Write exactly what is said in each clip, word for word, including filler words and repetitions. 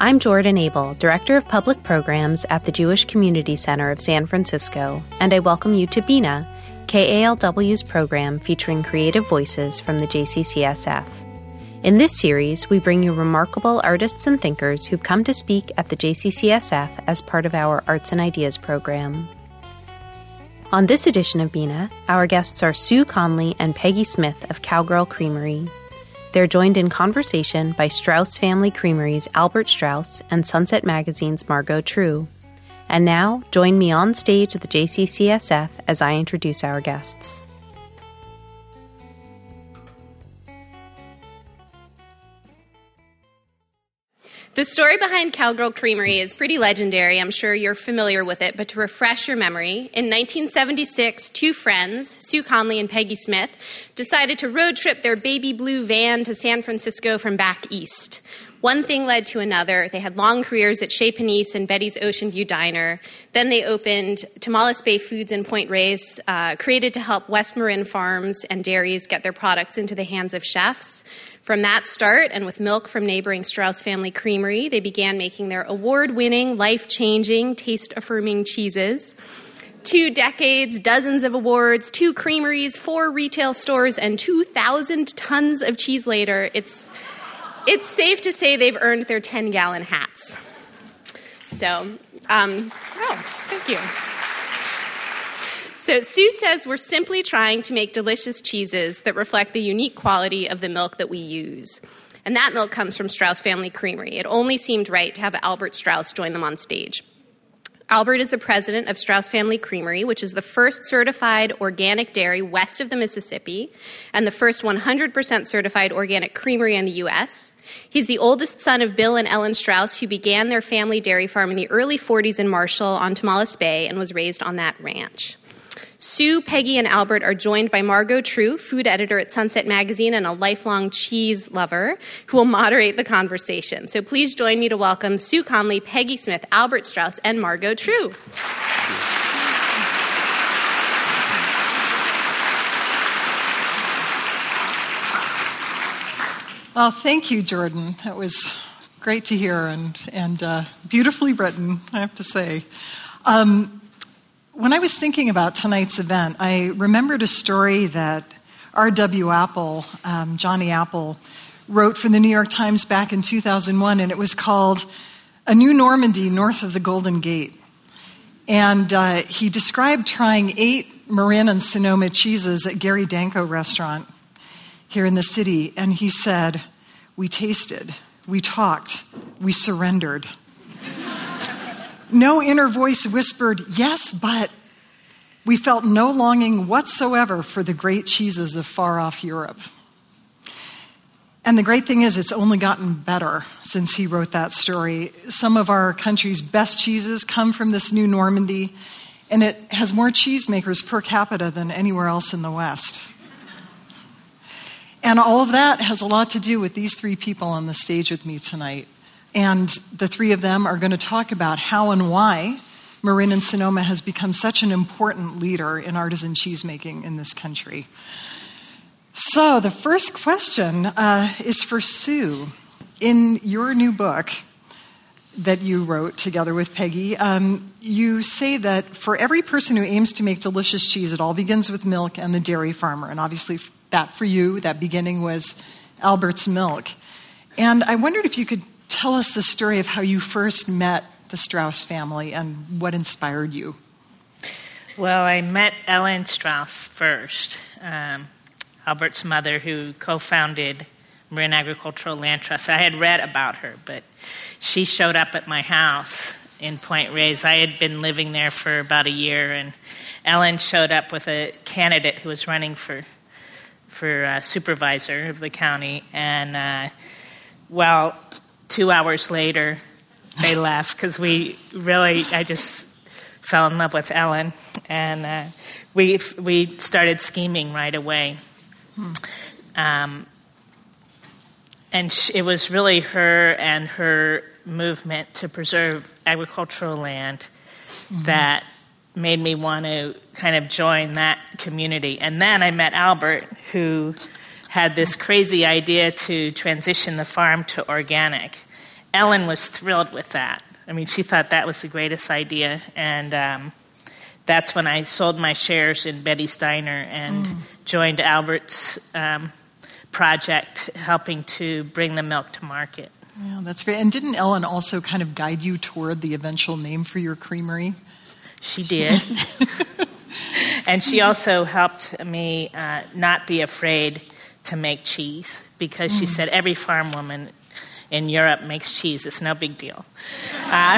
I'm Jordan Abel, Director of Public Programs at the Jewish Community Center of San Francisco, and I welcome you to Bina, K A L W's program featuring creative voices from the J C C S F. In this series, we bring you remarkable artists and thinkers who've come to speak at the J C C S F as part of our Arts and Ideas program. On this edition of Bina, our guests are Sue Conley and Peggy Smith of Cowgirl Creamery. They're joined in conversation by Strauss Family Creamery's Albert Strauss and Sunset Magazine's Margot True. And now, join me on stage at the J C C S F as I introduce our guests. The story behind Cowgirl Creamery is pretty legendary. I'm sure you're familiar with it, but to refresh your memory, in nineteen seventy-six, two friends, Sue Conley and Peggy Smith, decided to road trip their baby blue van to San Francisco from back east. One thing led to another. They had long careers at Chez Panisse and Betty's Ocean View Diner. Then they opened Tomales Bay Foods in Point Reyes, uh, created to help West Marin farms and dairies get their products into the hands of chefs. From that start, and with milk from neighboring Strauss Family Creamery, they began making their award-winning, life-changing, taste-affirming cheeses. Two decades, dozens of awards, two creameries, four retail stores, and two thousand tons of cheese later, it's it's safe to say they've earned their ten-gallon hats. So, um, oh, thank you. So Sue says we're simply trying to make delicious cheeses that reflect the unique quality of the milk that we use. And that milk comes from Strauss Family Creamery. It only seemed right to have Albert Strauss join them on stage. Albert is the president of Strauss Family Creamery, which is the first certified organic dairy west of the Mississippi and the first one hundred percent certified organic creamery in the U S. He's the oldest son of Bill and Ellen Strauss, who began their family dairy farm in the early forties in Marshall on Tomales Bay and was raised on that ranch. Sue, Peggy, and Albert are joined by Margot True, food editor at Sunset Magazine and a lifelong cheese lover, who will moderate the conversation. So please join me to welcome Sue Conley, Peggy Smith, Albert Strauss, and Margot True. Well, thank you, Jordan. That was great to hear and, and uh, beautifully written, I have to say. Um, When I was thinking about tonight's event, I remembered a story that R W Apple, um, Johnny Apple, wrote for the New York Times back in two thousand one, and it was called A New Normandy North of the Golden Gate. And uh, he described trying eight Marin and Sonoma cheeses at Gary Danko restaurant here in the city, and he said, "We tasted, we talked, we surrendered." No inner voice whispered, "Yes, but," we felt no longing whatsoever for the great cheeses of far-off Europe. And the great thing is, it's only gotten better since he wrote that story. Some of our country's best cheeses come from this new Normandy, and it has more cheesemakers per capita than anywhere else in the West. And all of that has a lot to do with these three people on the stage with me tonight. And the three of them are going to talk about how and why Marin and Sonoma has become such an important leader in artisan cheesemaking in this country. So the first question uh, is for Sue. In your new book that you wrote together with Peggy, um, you say that for every person who aims to make delicious cheese, it all begins with milk and the dairy farmer. And obviously that for you, that beginning was Albert's milk. And I wondered if you could tell us the story of how you first met the Strauss family and what inspired you. Well, I met Ellen Strauss first, um, Albert's mother, who co-founded Marin Agricultural Land Trust. I had read about her, but she showed up at my house in Point Reyes. I had been living there for about a year, and Ellen showed up with a candidate who was running for for uh, supervisor of the county, and uh, well, two hours later, they left because we really, I just fell in love with Ellen, and uh, we we started scheming right away. Hmm. Um, and sh- it was really her and her movement to preserve agricultural land mm-hmm. that made me want to kind of join that community. And then I met Albert, who had this crazy idea to transition the farm to organic. Ellen was thrilled with that. I mean, she thought that was the greatest idea, and um, that's when I sold my shares in Betty's Diner and mm. joined Albert's um, project, helping to bring the milk to market. Yeah, that's great. And didn't Ellen also kind of guide you toward the eventual name for your creamery? She did. And she also helped me uh, not be afraid to make cheese, because she mm. said every farm woman in Europe makes cheese. It's no big deal. Uh,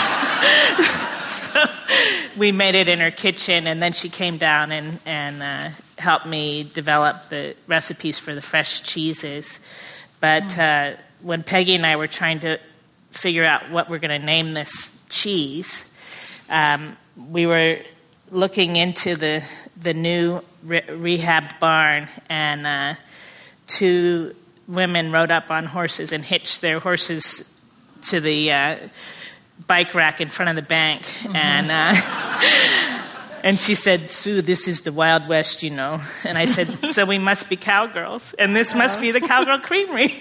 so we made it in her kitchen, and then she came down and, and uh, helped me develop the recipes for the fresh cheeses. But uh, when Peggy and I were trying to figure out what we're going to name this cheese, um, we were looking into the the new re- rehabbed barn, and uh, two women rode up on horses and hitched their horses to the uh, bike rack in front of the bank. Mm-hmm. And uh, and she said, "Sue, this is the Wild West, you know." And I said, "So we must be cowgirls, and this must be the Cowgirl Creamery."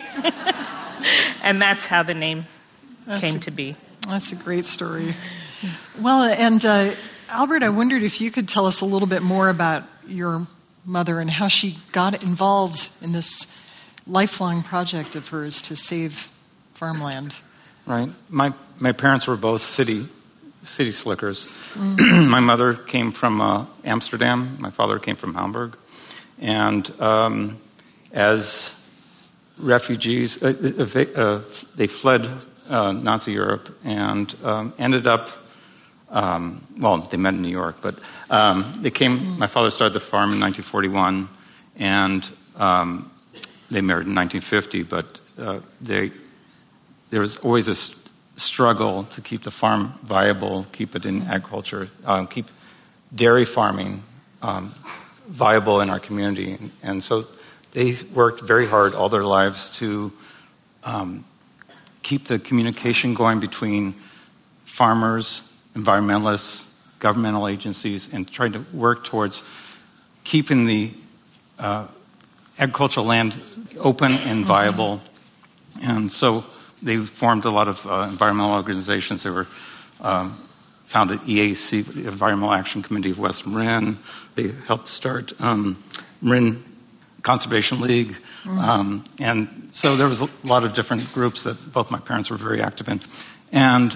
And that's how the name that's came a, to be. That's a great story. Well, and uh, Albert, I wondered if you could tell us a little bit more about your mother and how she got involved in this lifelong project of hers to save farmland. Right. My my parents were both city city slickers. Mm. My mother came from uh, Amsterdam. My father came from Hamburg. And um, as refugees, uh, uh, they fled uh, Nazi Europe and um, ended up, um, well, they met in New York, but um, they came, mm. my father started the farm in nineteen forty-one, and um, they married in nineteen fifty, but uh, they there was always a st- struggle to keep the farm viable, keep it in agriculture, um, keep dairy farming um, viable in our community. And, and so they worked very hard all their lives to um, keep the communication going between farmers, environmentalists, governmental agencies, and trying to work towards keeping the uh, agricultural land open and viable. Mm-hmm. And so they formed a lot of uh, environmental organizations. They were um, founded E A C, the Environmental Action Committee of West Marin. They helped start um, Marin Conservation League. Mm-hmm. Um, and so there was a lot of different groups that both my parents were very active in. And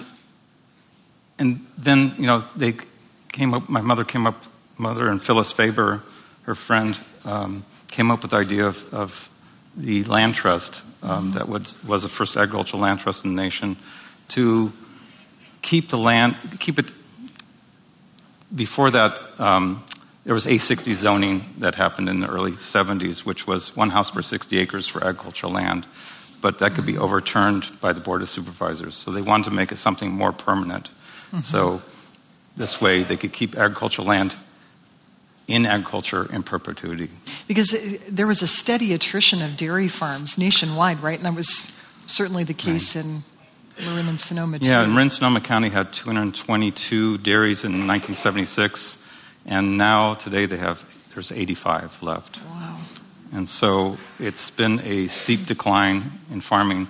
and then, you know, they came up, my mother came up, mother and Phyllis Faber, her friend, um, came up with the idea of, of the land trust um, mm-hmm. that would, was the first agricultural land trust in the nation, to keep the land, keep it, before that, um, there was A sixty zoning that happened in the early seventies, which was one house per sixty acres for agricultural land, but that could be overturned by the Board of Supervisors. So they wanted to make it something more permanent. Mm-hmm. So this way they could keep agricultural land in agriculture in perpetuity. Because there was a steady attrition of dairy farms nationwide, right? And that was certainly the case right. in Marin and Sonoma, too. Yeah, Marin Sonoma County had two hundred twenty-two dairies in nineteen seventy-six, and now, today, they have, there's eighty-five left. Wow. And so it's been a steep decline in farming,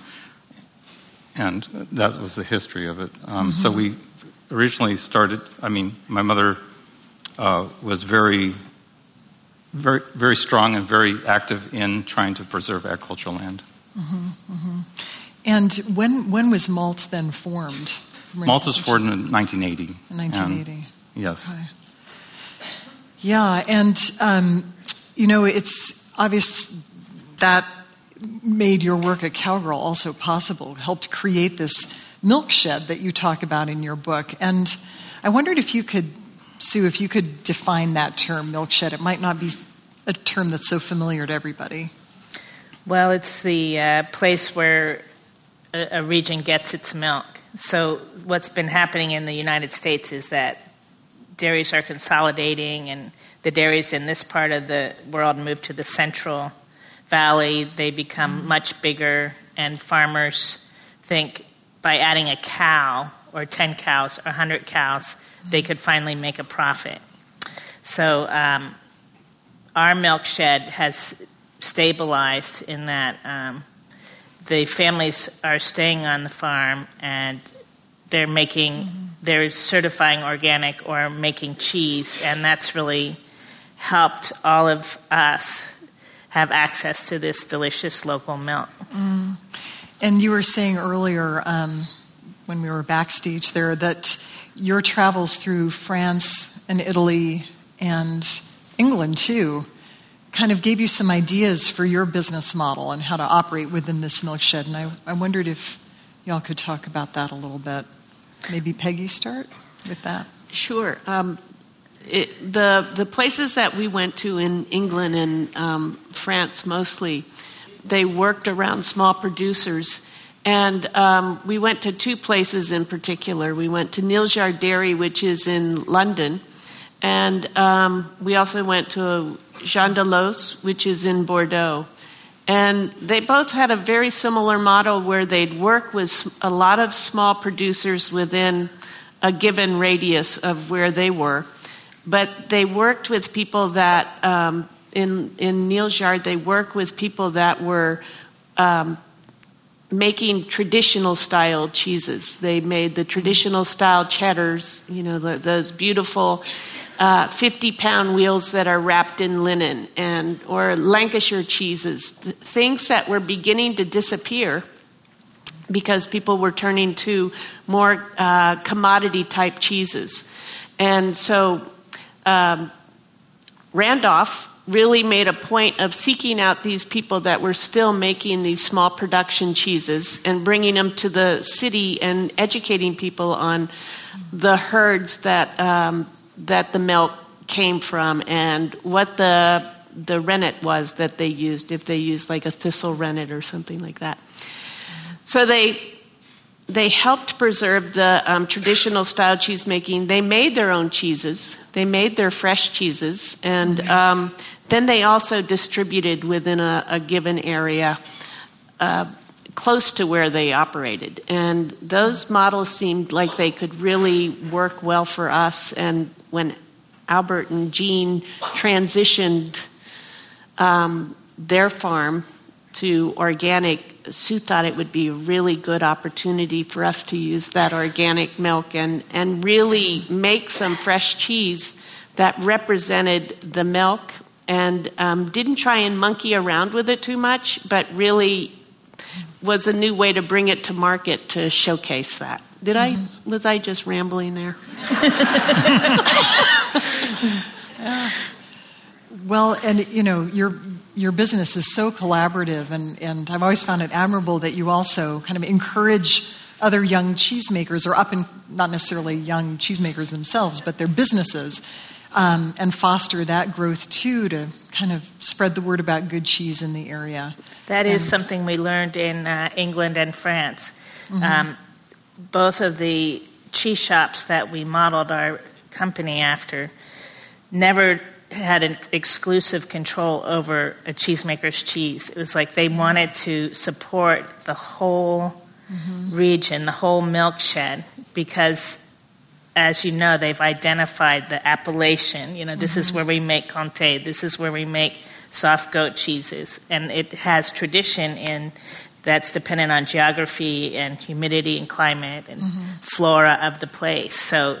and that was the history of it. Um, mm-hmm. So we originally started, I mean, my mother uh, was very, very, very strong and very active in trying to preserve agricultural land. Mm-hmm, mm-hmm. And when when was Malt then formed? Malt was formed in nineteen eighty. In nineteen eighty. And, yes. Okay. Yeah, and, um, you know, it's obvious that made your work at Cowgirl also possible, helped create this milk shed that you talk about in your book. And I wondered if you could, Sue, if you could define that term, milk shed. It might not be a term that's so familiar to everybody. Well, it's the uh, place where a, a region gets its milk. So what's been happening in the United States is that dairies are consolidating, and the dairies in this part of the world move to the Central Valley. They become mm-hmm. much bigger, and farmers think by adding a cow or ten cows or one hundred cows, mm-hmm. they could finally make a profit. So um, our milk shed has stabilized in that um, the families are staying on the farm and they're making, mm-hmm. they're certifying organic or making cheese, and that's really helped all of us have access to this delicious local milk. Mm. And you were saying earlier, um, when we were backstage there, that your travels through France and Italy and England too kind of gave you some ideas for your business model and how to operate within this milk shed. And I, I wondered if y'all could talk about that a little bit. Maybe Peggy start with that. Sure. Um, it, the the places that we went to in England and um, France mostly, they worked around small producers. And um, we went to two places in particular. We went to Neilsjard Dairy, which is in London. And um, we also went to Jean de Los, which is in Bordeaux. And they both had a very similar model where they'd work with a lot of small producers within a given radius of where they were. But they worked with people that, um, in, in Neilsjard, they worked with people that were um, making traditional style cheeses. They made the traditional style cheddars, you know, the, those beautiful uh, fifty-pound wheels that are wrapped in linen, and or Lancashire cheeses, th- things that were beginning to disappear because people were turning to more uh, commodity type cheeses. And so um, Randolph really made a point of seeking out these people that were still making these small production cheeses and bringing them to the city and educating people on the herds that um, that the milk came from and what the the rennet was that they used, if they used like a thistle rennet or something like that. So they they helped preserve the um, traditional style cheese making. They made their own cheeses. They made their fresh cheeses, and um, then they also distributed within a, a given area uh, close to where they operated. And those models seemed like they could really work well for us. And when Albert and Jean transitioned um, their farm to organic, Sue thought it would be a really good opportunity for us to use that organic milk and, and really make some fresh cheese that represented the milk and um, didn't try and monkey around with it too much, but really was a new way to bring it to market to showcase that. Did mm-hmm. I, was I just rambling there? Yeah. Well, and you know, your your business is so collaborative, and, and I've always found it admirable that you also kind of encourage other young cheesemakers, or up and not necessarily young cheesemakers themselves, but their businesses, um, and foster that growth too, to kind of spread the word about good cheese in the area. That and, is something we learned in uh, England and France. Mm-hmm. Um, both of the cheese shops that we modeled our company after never had an exclusive control over a cheesemaker's cheese. It was like they wanted to support the whole mm-hmm. region, the whole milk shed, because, as you know, they've identified the appellation. You know, this mm-hmm. is where we make Comté, this is where we make soft goat cheeses, and it has tradition in that's dependent on geography and humidity and climate and mm-hmm. flora of the place. So,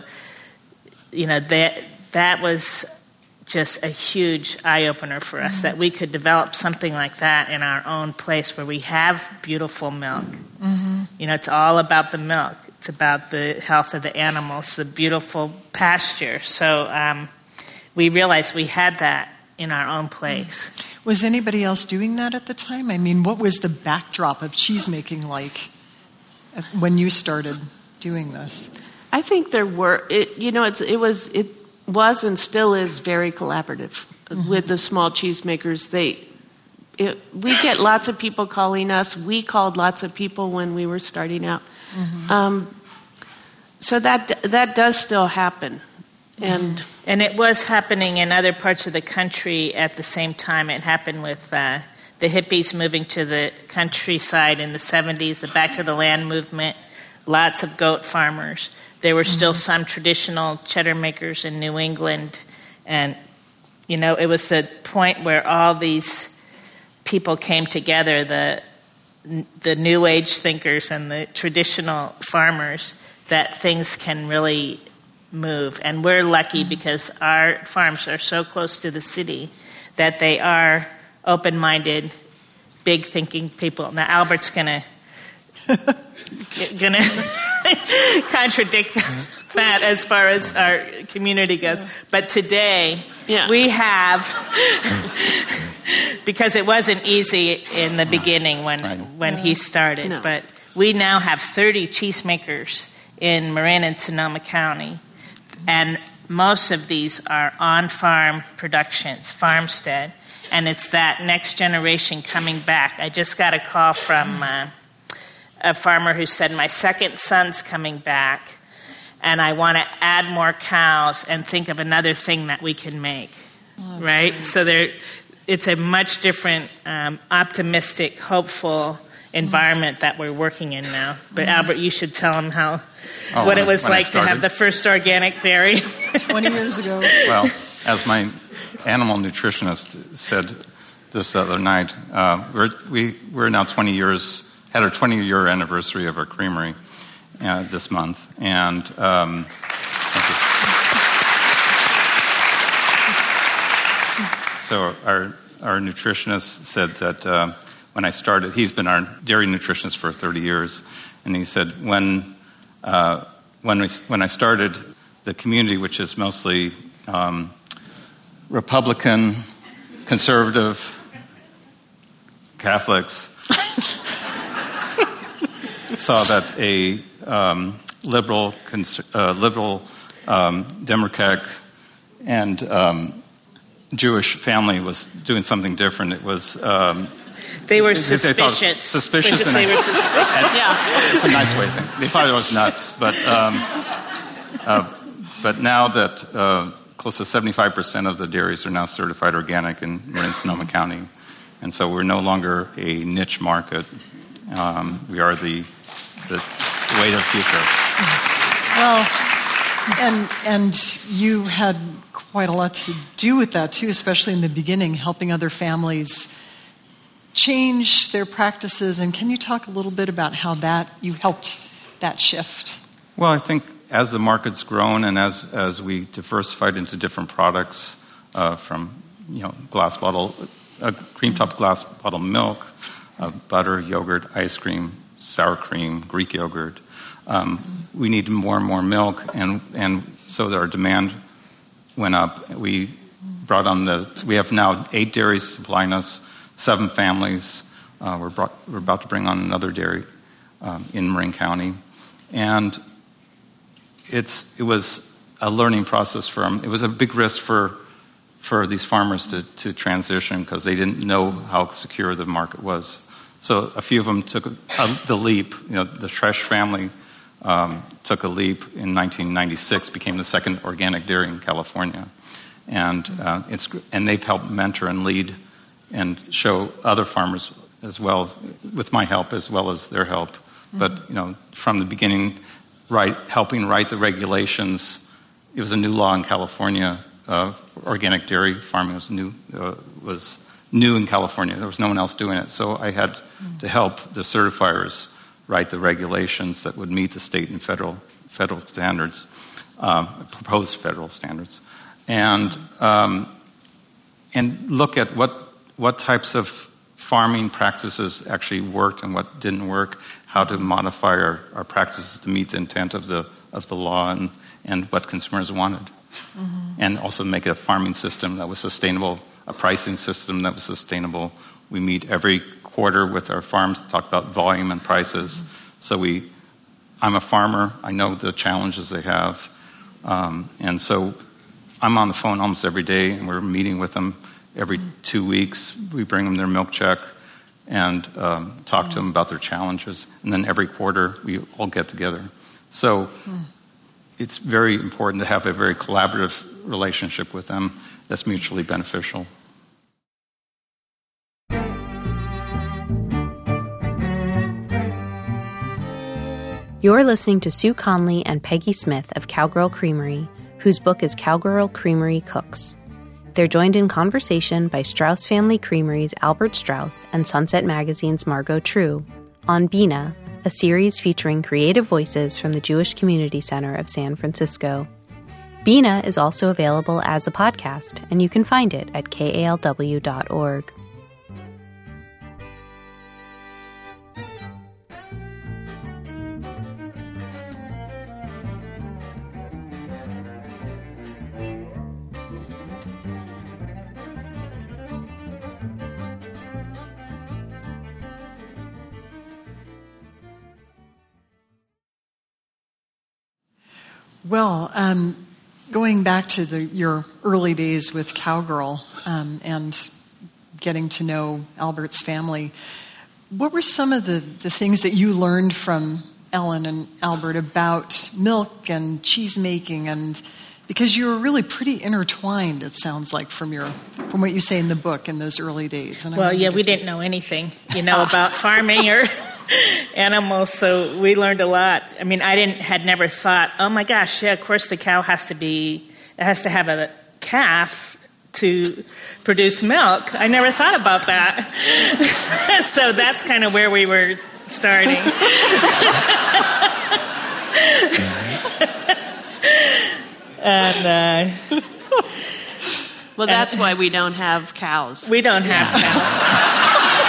you know, that that was just a huge eye-opener for us, mm-hmm. that we could develop something like that in our own place where we have beautiful milk. Mm-hmm. You know, it's all about the milk. It's about the health of the animals, the beautiful pasture. So um, we realized we had that in our own place. Was anybody else doing that at the time? I mean, what was the backdrop of cheesemaking like when you started doing this? I think there were, it, you know, it's, it was, it was and still is very collaborative mm-hmm. with the small cheesemakers. They, it, we get lots of people calling us. We called lots of people when we were starting out. Mm-hmm. Um, so that that does still happen. And and it was happening in other parts of the country at the same time. It happened with uh, the hippies moving to the countryside in the seventies, the Back to the Land movement, lots of goat farmers. There were still mm-hmm. some traditional cheddar makers in New England. And, you know, it was the point where all these people came together, the n- the new age thinkers and the traditional farmers that things can really move. And we're lucky mm-hmm. because our farms are so close to the city that they are open-minded, big-thinking people. Now, Albert's going to going to contradict that as far as our community goes. But today, yeah. we have, because it wasn't easy in the beginning when, right. when he started, no. but we now have thirty cheesemakers in Marin and Sonoma County, and most of these are on-farm productions, farmstead, and it's that next generation coming back. I just got a call from uh, a farmer who said, my second son's coming back, and I want to add more cows and think of another thing that we can make, oh, right? Great. So there, it's a much different, um, optimistic, hopeful environment that we're working in now. But Albert, you should tell them how oh, what it was like to have the first organic dairy. twenty years ago. Well, as my animal nutritionist said this other night, uh, we're, we, we're now twenty years, had our twenty-year anniversary of our creamery uh, this month. And um, thank you. So our, our nutritionist said that uh, when I started, he's been our dairy nutritionist for thirty years, and he said when uh, when we when I started, the community, which is mostly um, Republican, conservative, Catholics, saw that a um, liberal, cons- uh, liberal, um, Democratic, and um, Jewish family was doing something different. It was. Um, They were suspicious. Suspicious. Because they were suspicious. Yeah, it's a nice way of saying. They thought it was nuts, but um, uh, but now that uh, close to seventy-five percent of the dairies are now certified organic in Marin Sonoma County, and so we're no longer a niche market. Um, we are the the way of the future. Well, and and you had quite a lot to do with that too, especially in the beginning, helping other families change their practices. And can you talk a little bit about how that you helped that shift? Well, I think as the market's grown and as as we diversified into different products, uh, from you know glass bottle, uh, cream top glass bottle milk, uh, butter, yogurt, ice cream, sour cream, Greek yogurt, um, mm-hmm. we needed more and more milk, and and so our demand went up. We brought on the we have now eight dairies supplying us. Seven families. Uh, we're, brought, we're about to bring on another dairy um, in Marin County, and it's it was a learning process for them. It was a big risk for for these farmers to to transition because they didn't know how secure the market was. So a few of them took a, a, the leap. You know, the Tresh family um, took a leap in nineteen ninety-six, became the second organic dairy in California, and uh, it's and they've helped mentor and lead and show other farmers as well, with my help as well as their help. Mm-hmm. But you know, from the beginning, right, helping write the regulations. It was a new law in California. Uh, organic dairy farming was new uh, was new in California. There was no one else doing it, so I had mm-hmm. to help the certifiers write the regulations that would meet the state and federal federal standards, um, proposed federal standards, and um, and look at what. what types of farming practices actually worked and what didn't work, how to modify our, our practices to meet the intent of the of the law and, and what consumers wanted. Mm-hmm. And also make a farming system that was sustainable, a pricing system that was sustainable. We meet every quarter with our farms to talk about volume and prices. Mm-hmm. So we, I'm a farmer, I know the challenges they have. Um, and so I'm on the phone almost every day and we're meeting with them. Every two weeks, we bring them their milk check and um, talk to them about their challenges. And then every quarter, we all get together. So it's very important to have a very collaborative relationship with them that's mutually beneficial. You're listening to Sue Conley and Peggy Smith of Cowgirl Creamery, whose book is Cowgirl Creamery Cooks. They're joined in conversation by Strauss Family Creamery's Albert Strauss and Sunset Magazine's Margot True on Bina, a series featuring creative voices from the Jewish Community Center of San Francisco. Bina is also available as a podcast, and you can find it at K A L W dot org. Well, um, going back to the, your early days with Cowgirl um, and getting to know Albert's family, what were some of the, the things that you learned from Ellen and Albert about milk and cheese making? And because you were really pretty intertwined, it sounds like, from your from what you say in the book in those early days. And well, yeah, we didn't know anything, you know, about farming or animals, so we learned a lot. I mean, I didn't had never thought, oh my gosh, yeah, of course the cow has to be, it has to have a calf to produce milk. I never thought about that. So that's kind of where we were starting. and uh, well, that's why we don't have cows. We don't have cows.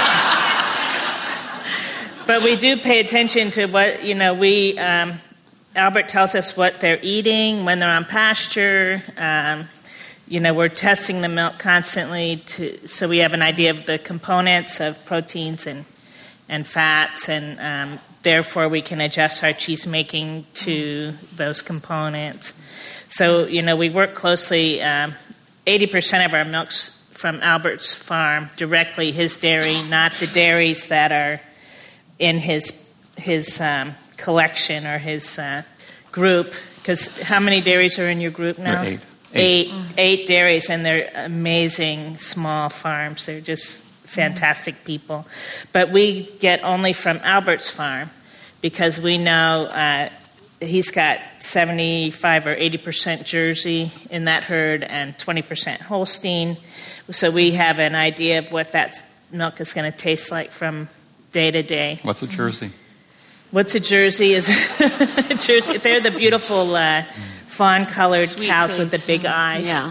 But we do pay attention to what, you know, we, um, Albert tells us what they're eating when they're on pasture. Um, you know, we're testing the milk constantly to, so we have an idea of the components of proteins and, and fats, and um, therefore we can adjust our cheese making to those components. So, you know, we work closely. Um, eighty percent of our milk's from Albert's farm, directly his dairy, not the dairies that are in his his um, collection or his uh, group. Because how many dairies are in your group now? Eight. Eight, eight, eight dairies, and they're amazing small farms. They're just fantastic people. But we get only from Albert's farm because we know uh, he's got seventy-five or eighty percent Jersey in that herd and twenty percent Holstein. So we have an idea of what that milk is going to taste like from day to day. What's a Jersey? What's a Jersey is Jersey. They're the beautiful uh, fawn-colored Sweet cows face. with the big eyes. Yeah.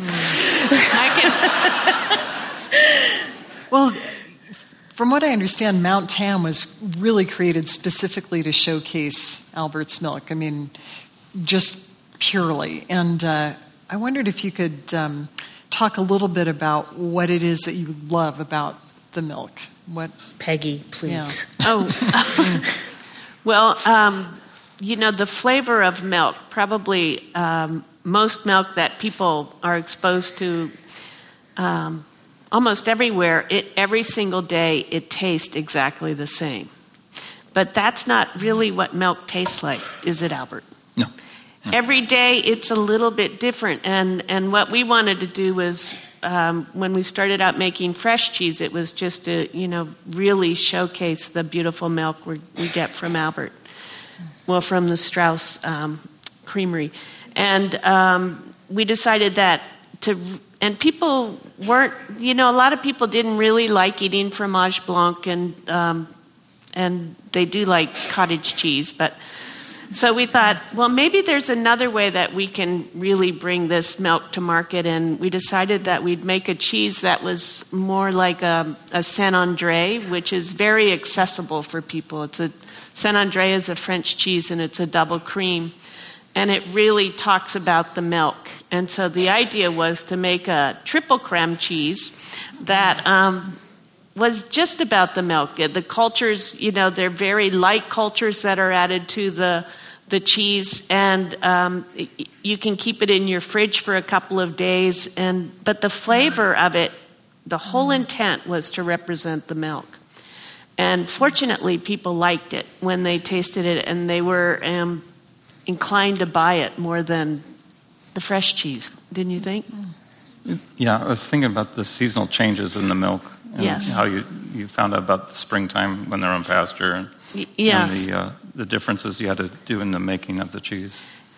I can... Well, from what I understand, Mount Tam was really created specifically to showcase Albert's milk. I mean, just purely. And uh, I wondered if you could um, talk a little bit about what it is that you love about the milk. What Peggy, please. Yeah. Oh, well, um, you know, the flavor of milk, probably um, most milk that people are exposed to um, almost everywhere, it, every single day, it tastes exactly the same. But that's not really what milk tastes like, is it, Albert? No. no. Every day, it's a little bit different. And, and what we wanted to do was, Um, when we started out making fresh cheese, it was just to, you know, really showcase the beautiful milk we, we get from Albert, well, from the Strauss um, Creamery. And um, we decided that to, and people weren't, you know, a lot of people didn't really like eating fromage blanc, and um, and they do like cottage cheese, but so we thought, well, maybe there's another way that we can really bring this milk to market, and we decided that we'd make a cheese that was more like a, a Saint Andre, which is very accessible for people. It's a Saint Andre is a French cheese, and it's a double cream, and it really talks about the milk. And so the idea was to make a triple creme cheese that um, was just about the milk. The cultures, you know, they're very light cultures that are added to the the cheese, and um, you can keep it in your fridge for a couple of days. And but the flavor of it, the whole intent was to represent the milk. And fortunately, people liked it when they tasted it, and they were um, inclined to buy it more than the fresh cheese. Didn't you think? Yeah, I was thinking about the seasonal changes in the milk. And yes. How you, you found out about the springtime when they're on pasture, and, y- yes. and the, uh, the differences you had to do in the making of the cheese.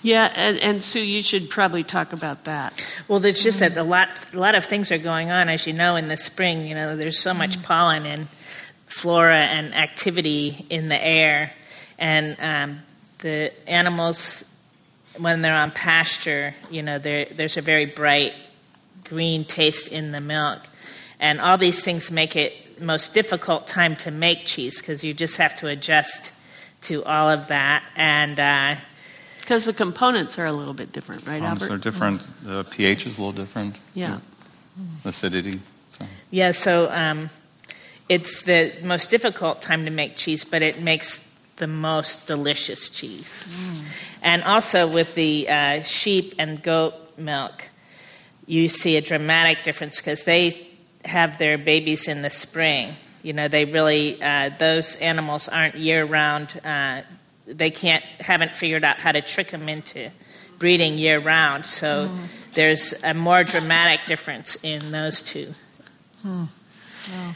Yeah, and, and Sue, you should probably talk about that. Well, there's just that a lot, a lot of things are going on, as you know, in the spring. You know, there's so much pollen and flora and activity in the air, and um, the animals, when they're on pasture, you know, there's a very bright green taste in the milk, and all these things make it the most difficult time to make cheese because you just have to adjust to all of that, and. Uh, Because the components are a little bit different, right, Components Albert? are different. The pH is a little different. Yeah. The acidity. So. Yeah, so um, it's the most difficult time to make cheese, but it makes the most delicious cheese. Mm. And also with the uh, sheep and goat milk, you see a dramatic difference because they have their babies in the spring. You know, they really, uh, those animals aren't year-round. Uh, they can't, haven't figured out how to trick them into breeding year-round. So mm. there's a more dramatic difference in those two. Hmm. Wow.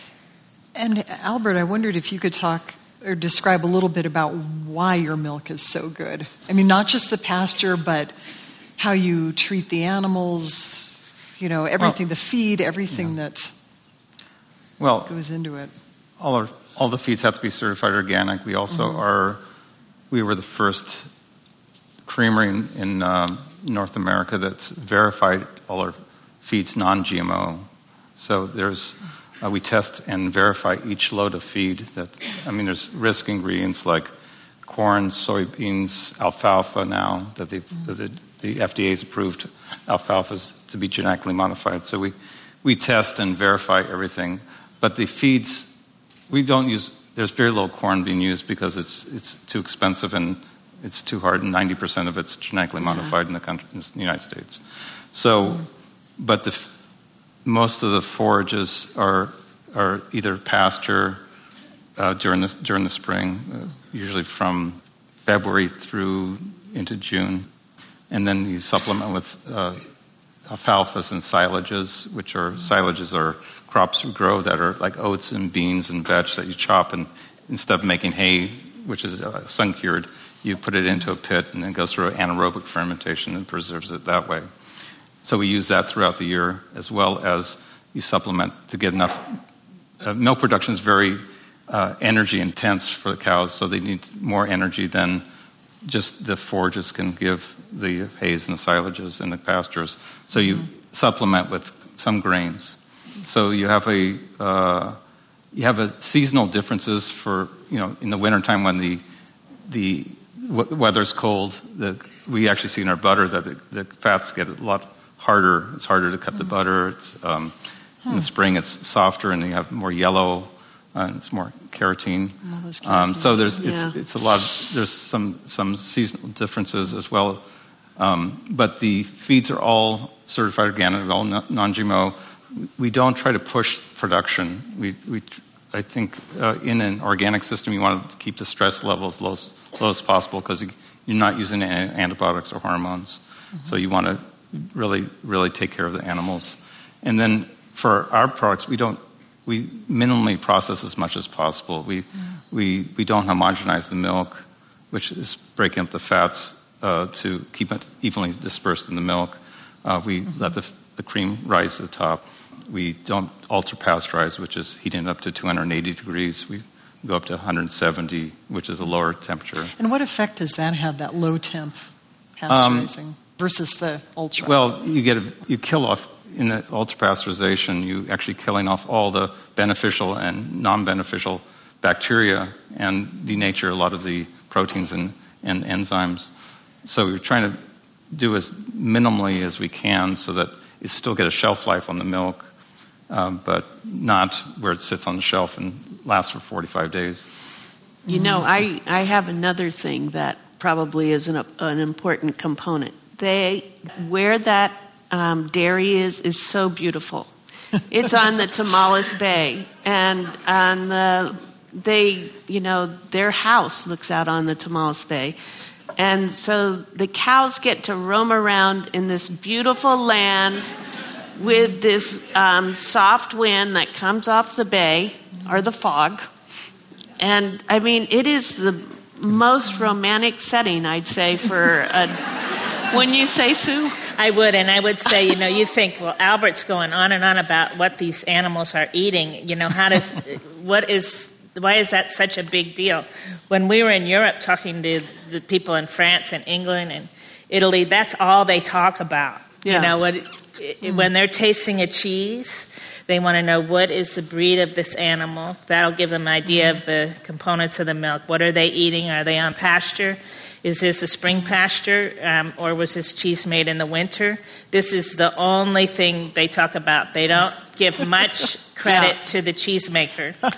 And Albert, I wondered if you could talk or describe a little bit about why your milk is so good. I mean, not just the pasture, but how you treat the animals, you know, everything, well, the feed, everything yeah. that well, goes into it. All our, all the feeds have to be certified organic. We also mm-hmm. are, we were the first creamery in, in um, North America that's verified all our feeds non-G M O. So there's, uh, we test and verify each load of feed. That I mean, there's risk ingredients like corn, soybeans, alfalfa now that, mm-hmm. that the, the F D A has approved alfalfas to be genetically modified. So we, we test and verify everything. But the feeds, we don't use, there's very little corn being used because it's it's too expensive and it's too hard, and ninety percent of it's genetically modified in the country, in the United States. So, but the most of the forages are are either pasture uh, during the during the spring, uh, usually from February through into June, and then you supplement with uh, alfalfas and silages, which are silages are crops we grow that are like oats and beans and veg that you chop, and instead of making hay, which is uh, sun cured, you put it into a pit and it goes through anaerobic fermentation and preserves it that way. So we use that throughout the year, as well as you supplement to get enough. Uh, milk production is very uh, energy intense for the cows, so they need more energy than just the forages can give the hays and the silages and the pastures. So you mm-hmm. supplement with some grains. So you have a uh, you have a seasonal differences for, you know, in the wintertime when the the w- weather's cold. The, we actually see in our butter that the, the fats get a lot harder. It's harder to cut mm. the butter. It's, um, hmm. In the spring, it's softer, and you have more yellow. Uh, it's more keratin. Um, so there's yeah. it's, it's a lot. Of, there's some some seasonal differences as well. Um, but the feeds are all certified organic, all non-G M O. We don't try to push production. We we I think uh, in an organic system, you want to keep the stress levels low, low as possible because you, you're not using any antibiotics or hormones. Mm-hmm. So you want to really, really take care of the animals. And then for our products, we don't, we minimally process as much as possible. We mm-hmm. we we don't homogenize the milk, which is breaking up the fats uh, to keep it evenly dispersed in the milk. Uh, we mm-hmm. let the, the cream rise to the top. We don't ultra pasteurize, which is heating it up to two hundred eighty degrees. We go up to one hundred seventy, which is a lower temperature. And what effect does that have, that low temp pasteurizing um, versus the ultra? Well, you get a, you kill off in the ultra pasteurization. You actually killing off all the beneficial and non-beneficial bacteria and denature a lot of the proteins and, and enzymes. So we're trying to do as minimally as we can so that you still get a shelf life on the milk, um, but not where it sits on the shelf and lasts for forty-five days. You know, I, I have another thing that probably is an, an important component. They, where that um, dairy is, is so beautiful. It's on the Tomales Bay, and on the, they, you know, their house looks out on the Tomales Bay. And so the cows get to roam around in this beautiful land with this um, soft wind that comes off the bay or the fog. And I mean, it is the most romantic setting, I'd say, for a, wouldn't you say, Sue? I would, and I would say, you know, you think, well, Albert's going on and on about what these animals are eating. You know, how does, what is, why is that such a big deal? When we were in Europe talking to the people in France and England and Italy, that's all they talk about. Yeah. You know, what, mm. when they're tasting a cheese, they want to know what is the breed of this animal. That'll give them an idea mm. of the components of the milk. What are they eating? Are they on pasture? Is this a spring pasture, um, or was this cheese made in the winter? This is the only thing they talk about. They don't give much credit yeah. to the cheesemaker. And,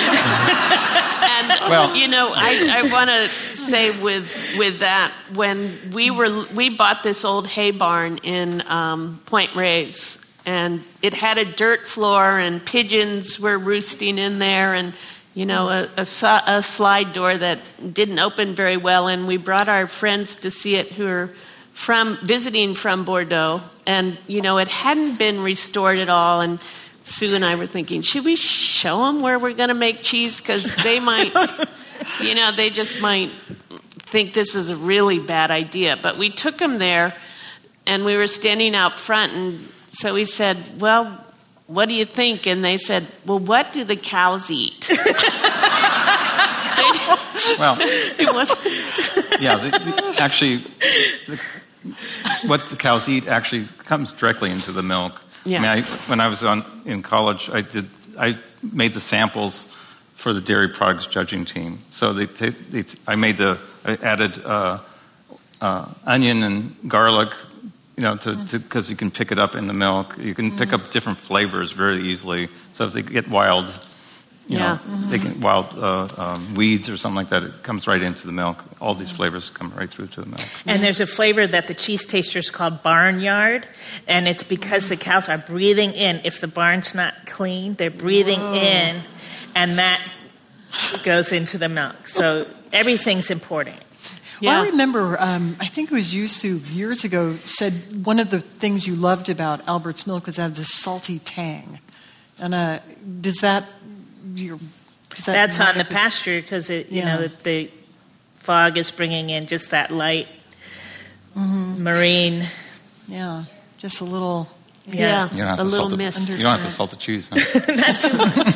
and well, you know, I, I want to say with with that, when we were we bought this old hay barn in um, Point Reyes, and it had a dirt floor, and pigeons were roosting in there, and you know, a, a, a slide door that didn't open very well, and we brought our friends to see it who were from visiting from Bordeaux, and you know, it hadn't been restored at all. And Sue and I were thinking, should we show them where we're going to make cheese? Because they might, you know, they just might think this is a really bad idea. But we took them there, and we were standing out front, and so we said, well, what do you think? And they said, well, what do the cows eat? Well, it was yeah, the, the, actually, the, what the cows eat actually comes directly into the milk. Yeah. I mean, I, when I was on, in college, I did I made the samples for the dairy products judging team. So they, they, they I made the I added uh, uh, onion and garlic. You know, to because you can pick it up in the milk. You can pick up different flavors very easily. So if they get wild, you yeah. know, mm-hmm. they get wild uh, um, weeds or something like that, it comes right into the milk. All these flavors come right through to the milk. And there's a flavor that the cheese tasters call barnyard, and it's because the cows are breathing in. If the barn's not clean, they're breathing Whoa. in, and that goes into the milk. So everything's important. Yeah. Well, I remember, um, I think it was you, Sue, years ago, said one of the things you loved about Albert's milk was that it had this salty tang. And uh, does that... Your, does that That's on the pasture because, you yeah. know, the fog is bringing in just that light mm-hmm. marine. Yeah, just a little... Yeah, yeah. a little mist. You don't have to salt the cheese. Huh? Not too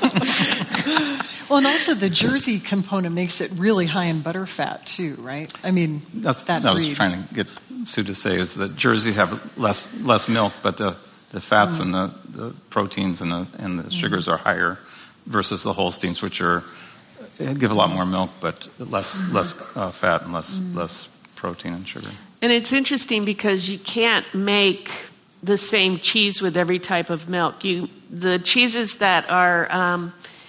much. Well, and also the Jersey component makes it really high in butter fat too, right? I mean, that's that what I was breed. trying to get Sue to say is that Jersey have less less milk, but the, the fats mm. and the, the proteins and the and the mm. sugars are higher versus the Holsteins, which are give a lot more milk but less mm. less uh, fat and less mm. less protein and sugar. And it's interesting because you can't make the same cheese with every type of milk. You the cheeses that are um,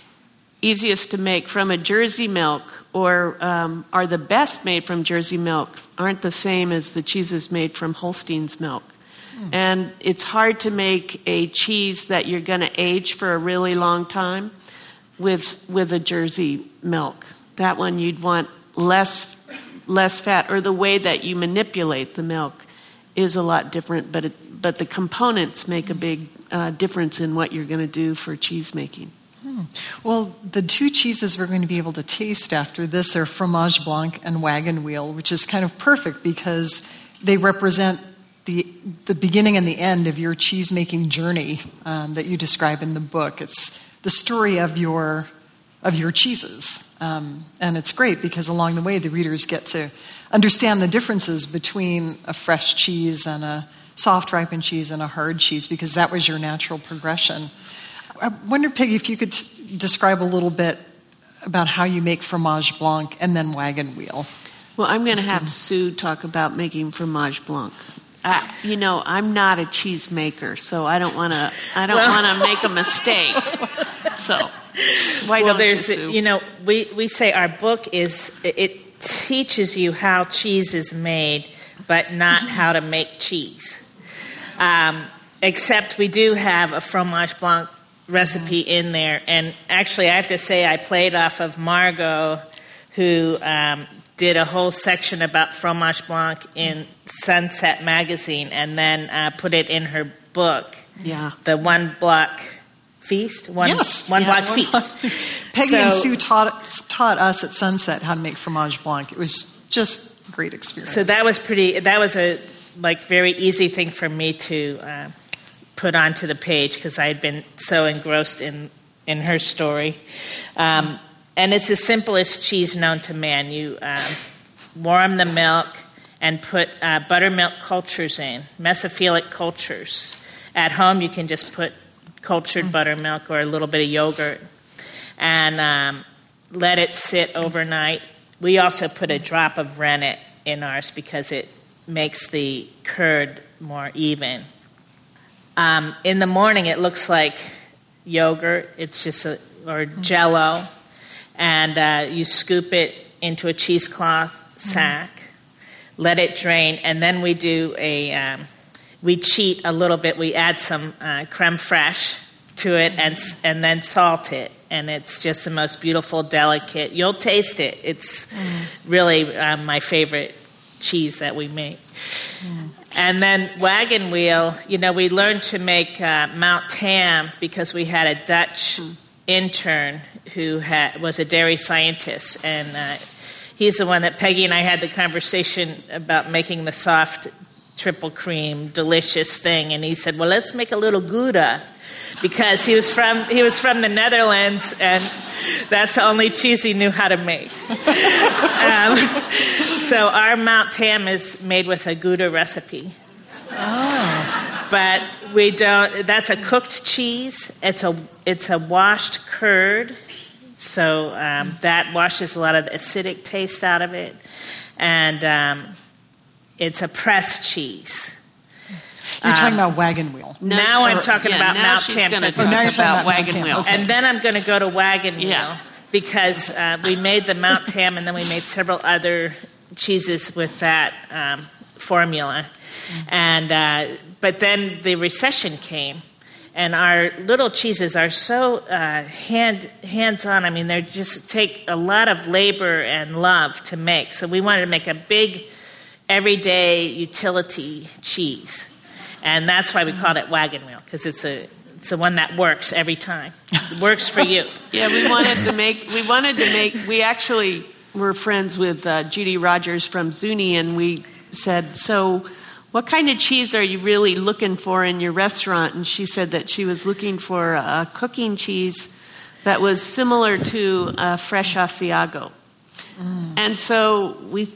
easiest to make from a Jersey milk or um, are the best made from Jersey milk aren't the same as the cheeses made from Holstein's milk. Mm. And it's hard to make a cheese that you're going to age for a really long time with with a Jersey milk. That one you'd want less less fat, or the way that you manipulate the milk is a lot different, but it, but the components make a big uh, difference in what you're going to do for cheese making. Hmm. Well, the two cheeses we're going to be able to taste after this are Fromage Blanc and Wagon Wheel, which is kind of perfect because they represent the the beginning and the end of your cheese-making journey um, that you describe in the book. It's the story of your of your cheeses. Um, and it's great because along the way, the readers get to understand the differences between a fresh cheese and a soft ripened cheese and a hard cheese, because that was your natural progression. I wonder, Peggy, if you could t- describe a little bit about how you make Fromage Blanc and then Wagon Wheel. Well, I'm going to have Sue talk about making Fromage Blanc. Uh, you know, I'm not a cheese maker, so I don't want to. I don't well, want to make a mistake. So, why well, don't there's, you, Sue? You know, we we say our book is it teaches you how cheese is made, but not how to make cheese. Um, except we do have a Fromage Blanc recipe in there, and actually, I have to say, I played off of Margot, who um, did a whole section about Fromage Blanc in Sunset Magazine, and then uh, put it in her book. Yeah, the One Block feast, one, yes. one yeah, block one feast. block. Peggy so, and Sue taught, taught us at Sunset how to make fromage blanc. It was just a great experience. So that was pretty, that was a like very easy thing for me to uh, put onto the page because I had been so engrossed in, in her story. Um, and it's the simplest cheese known to man. You um, warm the milk and put uh, buttermilk cultures in, mesophilic cultures. At home, you can just put cultured mm. buttermilk or a little bit of yogurt and um, let it sit overnight. We also put a drop of rennet in ours because it makes the curd more even. Um, in the morning, it looks like yogurt. It's just a, or Jell-O, and uh, you scoop it into a cheesecloth sack, mm-hmm. let it drain, and then we do a. Um, we cheat a little bit. We add some uh, creme fraiche to it, and and then salt it, and it's just the most beautiful, delicate. You'll taste it. It's mm. really uh, my favorite cheese that we make. Mm. And then wagon wheel, you know, we learned to make uh, Mount Tam because we had a Dutch mm. intern who had, was a dairy scientist. And uh, he's the one that Peggy and I had the conversation about making the soft triple cream, delicious thing. And he said, well, let's make a little Gouda. Because he was from he was from the Netherlands, and that's the only cheese he knew how to make. um, so our Mount Tam is made with a Gouda recipe. Oh. But we don't. That's a cooked cheese. It's a it's a washed curd, so um, that washes a lot of the acidic taste out of it, and um, it's a pressed cheese. You're um, talking about wagon wheel. Now, now I'm talking yeah, about now Mount she's Tam. Gonna talk oh, now you're about, about wagon wheel. Okay. And then I'm going to go to wagon wheel yeah. because uh, we made the Mount Tam and then we made several other cheeses with that um, formula. Mm-hmm. And uh, but then the recession came, and our little cheeses are so uh, hand hands-on. I mean, they just take a lot of labor and love to make. So we wanted to make a big, everyday utility cheese. And that's why we called it wagon wheel, because it's a it's the one that works every time. It works for you. Yeah, we wanted to make we wanted to make we actually were friends with uh, Judy Rogers from Zuni, and we said, so what kind of cheese are you really looking for in your restaurant? And she said that she was looking for a cooking cheese that was similar to uh, fresh Asiago. Mm. And so we.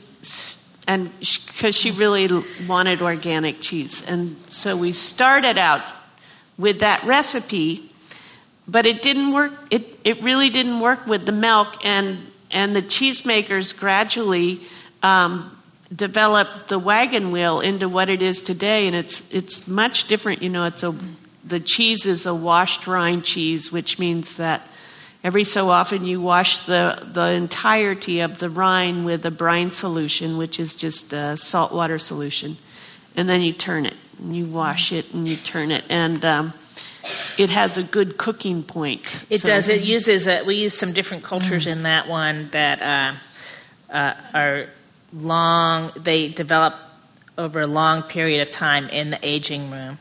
And because she really wanted organic cheese. And so we started out with that recipe, but it didn't work. It, it really didn't work with the milk. And, and the cheesemakers gradually um, developed the wagon wheel into what it is today. And it's it's much different. You know, it's a the cheese is a washed rind cheese, which means that every so often you wash the, the entirety of the rind with a brine solution, which is just a saltwater solution. And then you turn it, and you wash it, and you turn it. And um, it has a good cooking point. It so. does. It uses, a, we use some different cultures mm. in that one that uh, uh, are long, they develop over a long period of time in the aging room.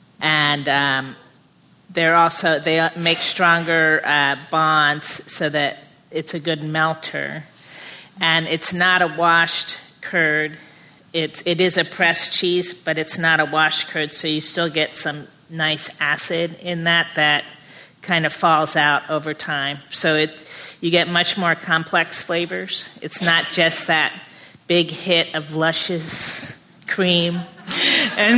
And um They're also, they make stronger uh, bonds so that it's a good melter. And it's not a washed curd. It's, it is a pressed cheese, but it's not a washed curd, so you still get some nice acid in that that kind of falls out over time. So it, you get much more complex flavors. It's not just that big hit of luscious cream. And,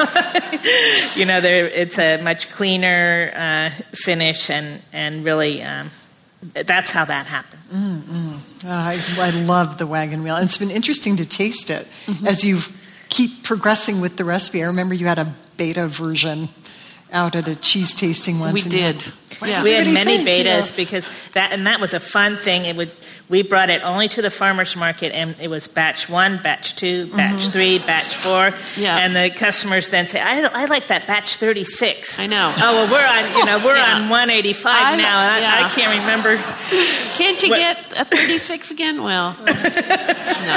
you know, there it's a much cleaner uh, finish, and, and really um, that's how that happened. Mm-hmm. Oh, I, I love the wagon wheel. And it's been interesting to taste it mm-hmm. as you keep progressing with the recipe. I remember you had a beta version out at a cheese tasting once. We did. Yeah. We had many think, betas you know? because that, and that was a fun thing. It would, we brought it only to the farmer's market, and it was batch one, batch two, batch mm-hmm. three, batch four. Yeah. And the customers then say, I, I like that batch thirty-six. I know. Oh, well, we're on, you know, we're yeah. on one eighty-five I, now. I, yeah. I can't remember. Can't you what? get a thirty-six again? Well, no.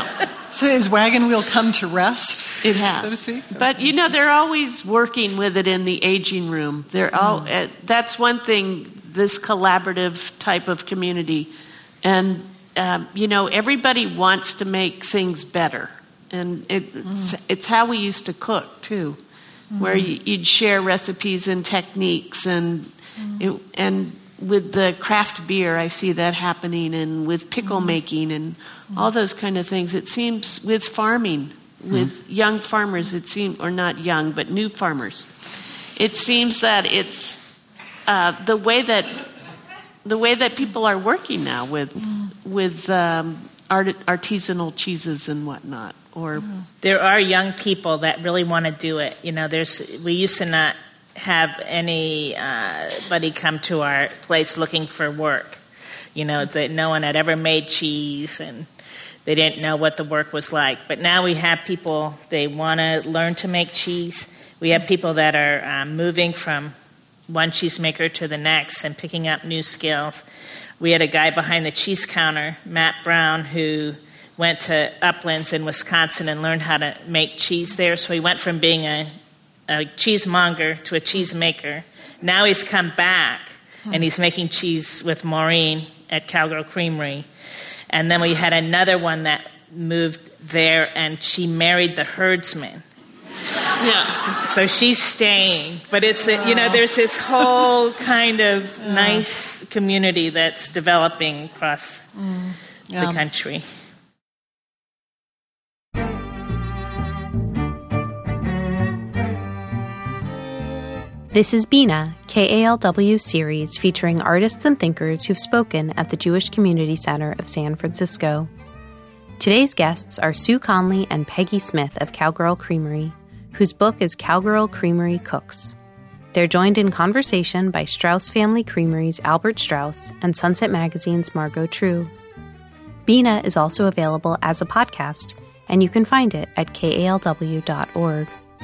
So is Wagon Wheel come to rest? It has. So to speak? But, you know, they're always working with it in the aging room. They're all, uh, that's one thing, this collaborative type of community. And, um, you know, everybody wants to make things better. And it, it's, mm. it's how we used to cook, too, mm. where you, you'd share recipes and techniques. And, mm. it, and with the craft beer, I see that happening, and with pickle mm. making and all those kind of things. It seems with farming, with mm-hmm. young farmers, it seems, or not young, but new farmers, it seems that it's uh, the way that the way that people are working now with mm. with um, art, artisanal cheeses and whatnot. Or mm. there are young people that really want to do it. You know, there's we used to not have anybody uh, come to our place looking for work. You know, that no one had ever made cheese, and they didn't know what the work was like. But now we have people, they want to learn to make cheese. We have people that are um, moving from one cheesemaker to the next and picking up new skills. We had a guy behind the cheese counter, Matt Brown, who went to Uplands in Wisconsin and learned how to make cheese there. So he went from being a, a cheesemonger to a cheesemaker. Now he's come back, hmm. and he's making cheese with Maureen at Cowgirl Creamery. And then we had another one that moved there, and she married the herdsman. Yeah. So she's staying. But it's, a, you know, there's this whole kind of yeah. nice community that's developing across mm. yeah. the country. This is Bina, K A L W's series featuring artists and thinkers who've spoken at the Jewish Community Center of San Francisco. Today's guests are Sue Conley and Peggy Smith of Cowgirl Creamery, whose book is Cowgirl Creamery Cooks. They're joined in conversation by Strauss Family Creamery's Albert Strauss and Sunset Magazine's Margot True. Bina is also available as a podcast, and you can find it at K A L W dot org.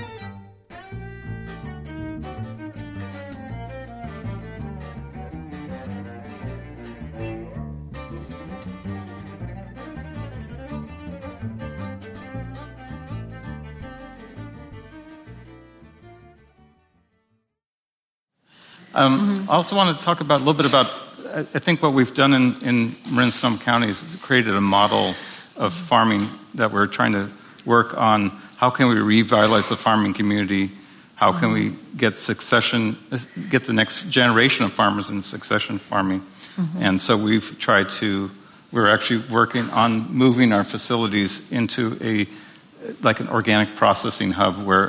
Um, mm-hmm. I also want to talk about a little bit about, I think what we've done in, in Marin-Sonoma County is created a model of farming that we're trying to work on. How can we revitalize the farming community? How can mm-hmm. we get succession, get the next generation of farmers in succession farming? Mm-hmm. And so we've tried to, we're actually working on moving our facilities into a, like an organic processing hub where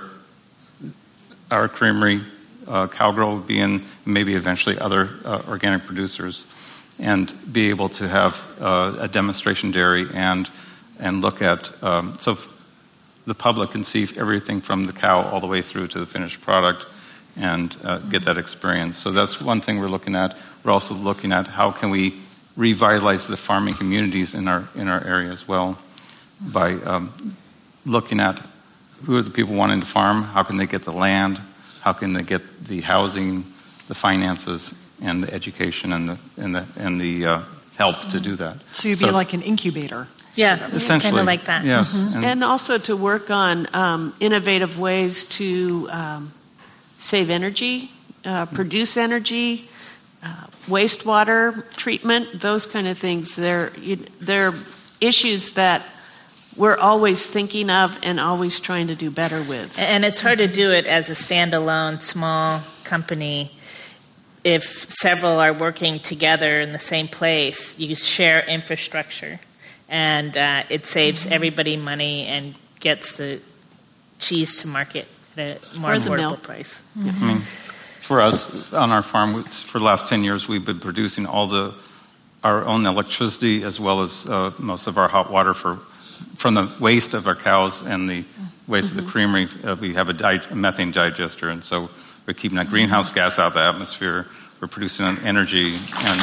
our creamery, Uh, Cowgirl will be in, maybe eventually other uh, organic producers, and be able to have uh, a demonstration dairy and and look at, um, so the public can see everything from the cow all the way through to the finished product and uh, get that experience. So that's one thing we're looking at. We're also looking at how can we revitalize the farming communities in our in our area as well by um, looking at who are the people wanting to farm, how can they get the land, how can they get the housing, the finances, and the education, and the and the and the uh, help to do that. So you'd be so, like an incubator. Yeah, essentially, kind of like that. Yes, mm-hmm. and, and also to work on um, innovative ways to um, save energy, uh, produce energy, uh, wastewater treatment, those kind of things. They're you, they're issues that we're always thinking of and always trying to do better with. And it's hard to do it as a standalone small company. If several are working together in the same place, you share infrastructure, and uh, it saves mm-hmm. everybody money and gets the cheese to market at a more or affordable price. Mm-hmm. I mean, for us on our farm, for the last ten years, we've been producing all the our own electricity as well as uh, most of our hot water for. From the waste of our cows and the waste mm-hmm. of the creamery, uh, we have a, di- a methane digester, and so we're keeping that greenhouse gas out of the atmosphere. We're producing energy, and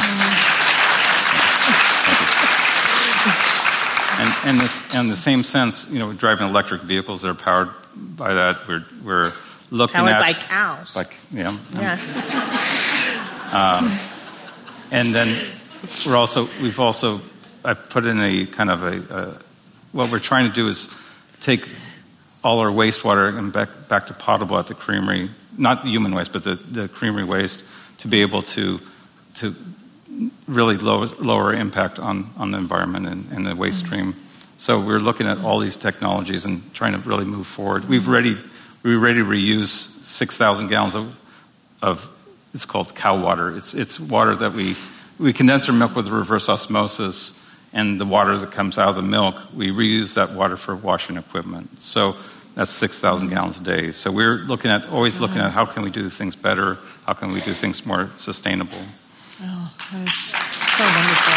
and and, this, and the same sense, you know, we're driving electric vehicles that are powered by that. We're we're looking powered at by cows. Like yeah, yes. Um, and then we're also we've also I put in a kind of a. a what we're trying to do is take all our wastewater and back, back to potable at the creamery, not human waste, but the, the creamery waste, to be able to to really lower, lower impact on, on the environment and, and the waste mm-hmm. stream. So we're looking at all these technologies and trying to really move forward. We've ready, we're ready to reuse six thousand gallons of, of, it's called cow water. It's, it's water that we, we condense our milk with reverse osmosis, and the water that comes out of the milk, we reuse that water for washing equipment. So that's six thousand gallons a day. So we're looking at, always looking at how can we do things better, how can we do things more sustainable. Oh, that is so wonderful.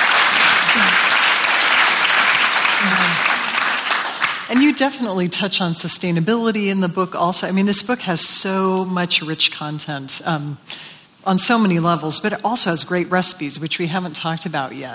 Um, and you definitely touch on sustainability in the book also. I mean, this book has so much rich content um, on so many levels, but it also has great recipes, which we haven't talked about yet.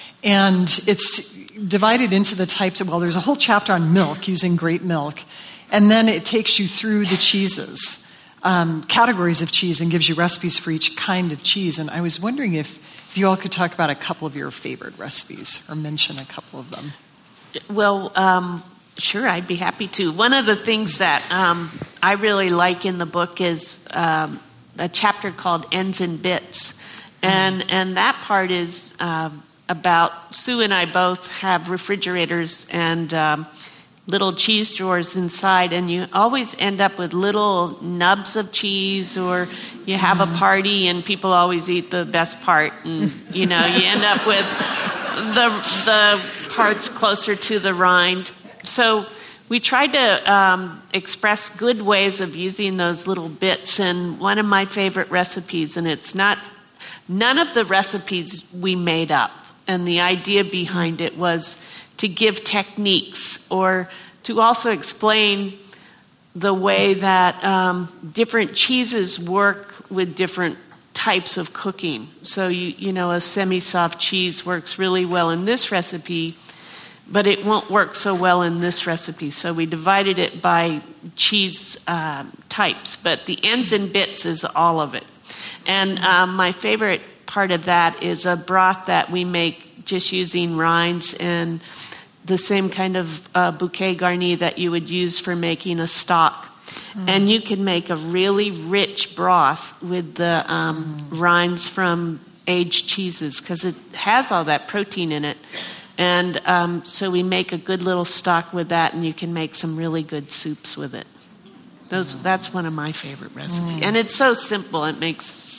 And it's divided into the types of, well, there's a whole chapter on milk, using great milk, and then it takes you through the cheeses. Um, categories of cheese, and gives you recipes for each kind of cheese. And I was wondering if, if you all could talk about a couple of your favorite recipes or mention a couple of them. Well, um, sure, I'd be happy to. One of the things that um, I really like in the book is um, a chapter called Ends and Bits. And, mm. and that part is um, about, Sue and I both have refrigerators and um, little cheese drawers inside, and you always end up with little nubs of cheese, or you have a party and people always eat the best part, and you know you end up with the the parts closer to the rind. So we tried to um, express good ways of using those little bits, and one of my favorite recipes, and it's not none of the recipes we made up, and the idea behind it was to give techniques, or to also explain the way that um, different cheeses work with different types of cooking. So, you, you know, a semi-soft cheese works really well in this recipe, but it won't work so well in this recipe. So we divided it by cheese uh, types, but the ends and bits is all of it. And um, my favorite part of that is a broth that we make just using rinds and the same kind of uh, bouquet garni that you would use for making a stock. Mm. And you can make a really rich broth with the um, mm. rinds from aged cheeses, because it has all that protein in it. And um, so we make a good little stock with that, and you can make some really good soups with it. Those, that's one of my favorite recipes. Mm. And it's so simple. It makes...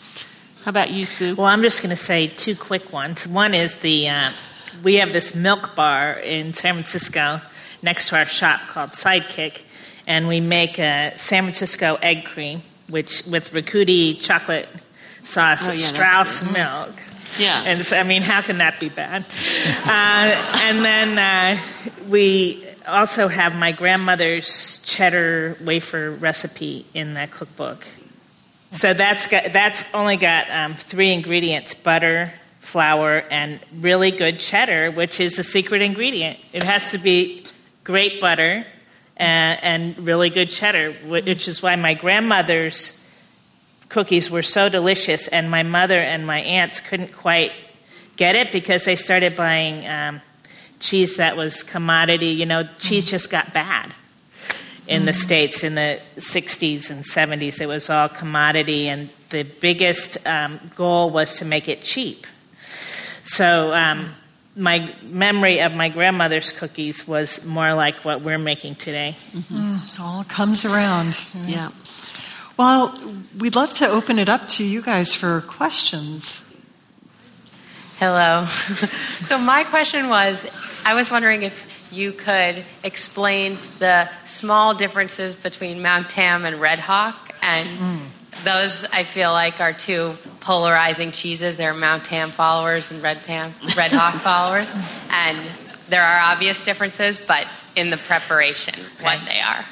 How about you, Sue? Well, I'm just going to say two quick ones. One is the... Uh, we have this milk bar in San Francisco next to our shop called Sidekick, and we make a San Francisco egg cream, which with Rakuti chocolate sauce, oh, yeah, Strauss milk. Yeah. And so, I mean, how can that be bad? uh, and then uh, we also have my grandmother's cheddar wafer recipe in that cookbook. So that's got, that's only got um, three ingredients: butter, flour, and really good cheddar, which is a secret ingredient. It has to be great butter and, and really good cheddar, which is why my grandmother's cookies were so delicious, and my mother and my aunts couldn't quite get it because they started buying um, cheese that was commodity. You know, cheese just got bad in the States in the sixties and seventies. It was all commodity, and the biggest um, goal was to make it cheap. So um, my memory of my grandmother's cookies was more like what we're making today. Mm-hmm. Mm, all comes around. Yeah. yeah. Well, we'd love to open it up to you guys for questions. Hello. So my question was, I was wondering if you could explain the small differences between Mount Tam and Red Hawk, and mm. those I feel like are two polarizing cheeses. There are Mount Tam followers and Red Tam, Red Hawk followers, and there are obvious differences, but in the preparation, what they are.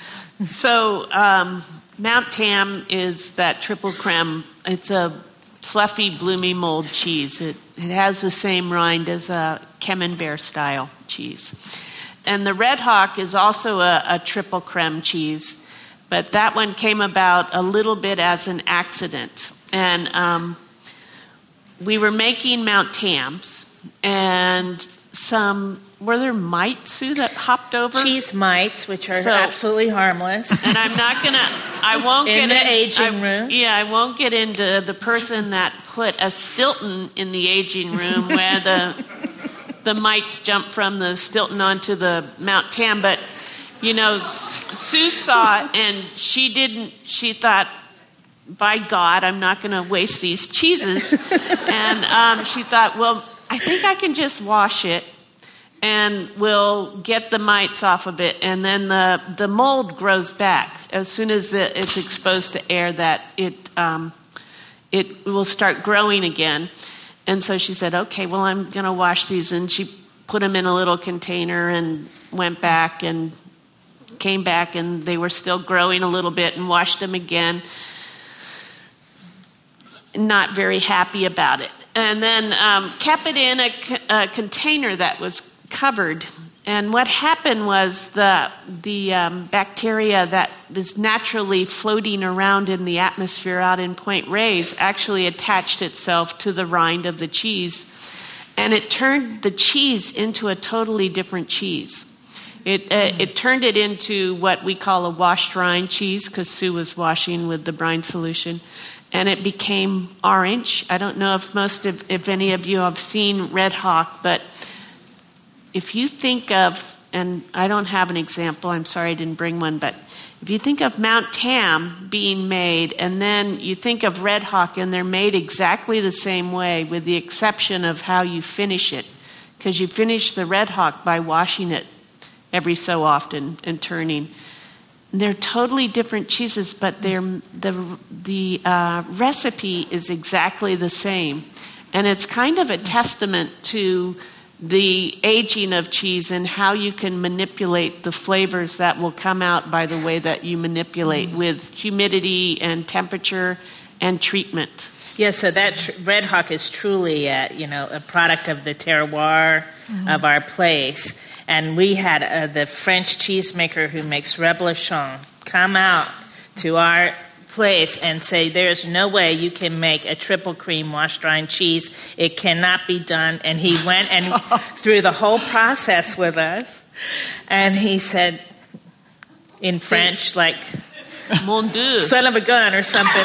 So um, Mount Tam is that triple creme. It's a fluffy, bloomy mold cheese. It, it has the same rind as a Camembert style cheese. And the Red Hawk is also a, a triple creme cheese, but that one came about a little bit as an accident. And um, we were making Mount Tams, and some, were there mites, Sue, that hopped over? Cheese mites, which are So- absolutely harmless. And I'm not going to, I won't In get the aging I- room. Yeah, I won't get into the person that put a Stilton in the aging room where the the mites jump from the Stilton onto the Mount Tam. But, you know, S- Sue saw it and she didn't, she thought, by God, I'm not going to waste these cheeses. And um, she thought, well, I think I can just wash it and we'll get the mites off of it. And then the, the mold grows back. As soon as it, it's exposed to air, that it, um, it will start growing again. And so she said, okay, well, I'm going to wash these. And she put them in a little container and went back and came back, and they were still growing a little bit, and washed them again. Not very happy about it. And then um, kept it in a, a container that was covered. And what happened was the the um, bacteria that is naturally floating around in the atmosphere out in Point Reyes actually attached itself to the rind of the cheese, and it turned the cheese into a totally different cheese. It uh, it turned it into what we call a washed rind cheese, because Sue was washing with the brine solution, and it became orange. I don't know if most of, if any of you have seen Red Hawk, but if you think of, and I don't have an example, I'm sorry I didn't bring one, but if you think of Mount Tam being made, and then you think of Red Hawk, and they're made exactly the same way, with the exception of how you finish it, because you finish the Red Hawk by washing it every so often and turning. They're totally different cheeses, but they're, the the uh, recipe is exactly the same, and it's kind of a testament to the aging of cheese and how you can manipulate the flavors that will come out by the way that you manipulate mm-hmm. with humidity and temperature and treatment. Yeah, so that tr- Red Hawk is truly a, you know, a product of the terroir mm-hmm. of our place. And we had uh, the French cheesemaker who makes Reblochon come out to our place and say, there's no way you can make a triple cream washed rind cheese. It cannot be done. And he went and through the whole process with us. And he said, in French, like, Mon Dieu. Son of a gun or something.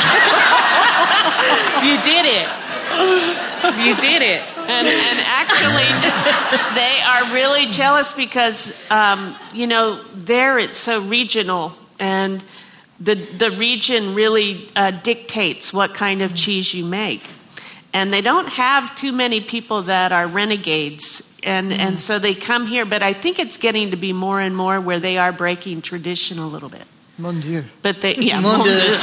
You did it. You did it. And, and actually, they are really jealous because, um, you know, there it's so regional, and the the region really uh, dictates what kind of cheese you make. And they don't have too many people that are renegades, and, mm. and so they come here. But I think it's getting to be more and more where they are breaking tradition a little bit. Mon Dieu. But they, yeah, Mon, mon Dieu. Dieu.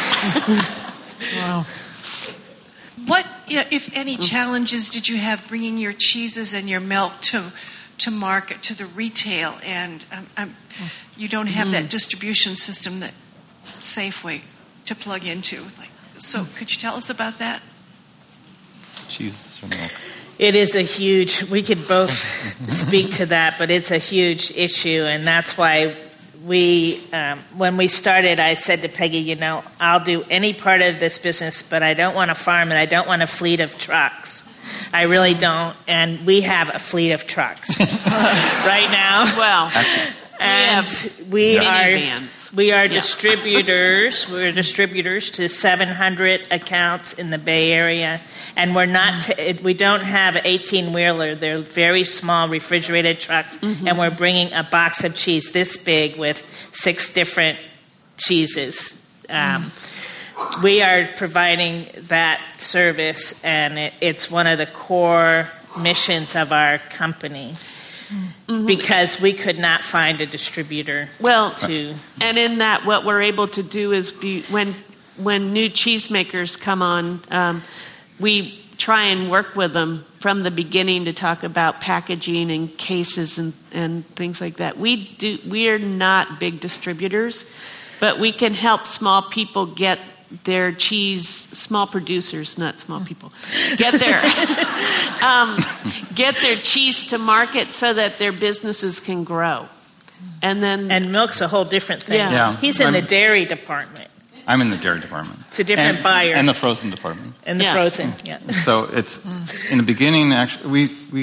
Wow. What, if any, challenges did you have bringing your cheeses and your milk to to market, to the retail? And um, um, you don't have mm. that distribution system that Safeway to plug into. Like, so could you tell us about that? Cheese or milk? It is a huge, we could both speak to that, but it's a huge issue, and that's why we, um, when we started, I said to Peggy, you know, I'll do any part of this business, but I don't want a farm and I don't want a fleet of trucks. I really don't, and we have a fleet of trucks right now. Well, and we, we are vans. we are Yeah. distributors. We're distributors to seven hundred accounts in the Bay Area, and we're not. T- we don't have an eighteen wheeler. They're very small refrigerated trucks, mm-hmm. and we're bringing a box of cheese this big with six different cheeses. Um, mm. We are providing that service, and it, it's one of the core missions of our company. Mm-hmm. Because we could not find a distributor. Well, to and in that, what we're able to do is be when when new cheesemakers come on, um, we try and work with them from the beginning to talk about packaging and cases and, and things like that. We do. We are not big distributors, but we can help small people get their cheese, small producers, not small people, get their um, get their cheese to market so that their businesses can grow. And then and milk's a whole different thing. Yeah. Yeah. He's in I'm- the dairy department. I'm in the dairy department. It's a different and, buyer. And the frozen department. And the Yeah. frozen, yeah. So it's, in the beginning, actually, we, we